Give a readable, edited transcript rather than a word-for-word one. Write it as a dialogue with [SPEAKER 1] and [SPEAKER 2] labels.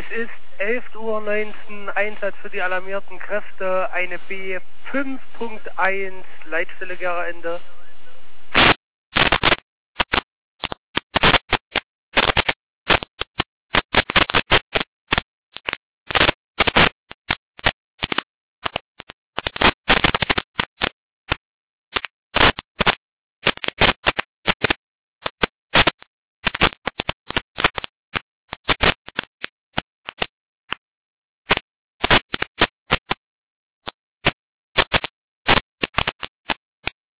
[SPEAKER 1] ist 11:19 Uhr, Einsatz für die alarmierten Kräfte, eine B 5.1, Leitstelle Gera Ende.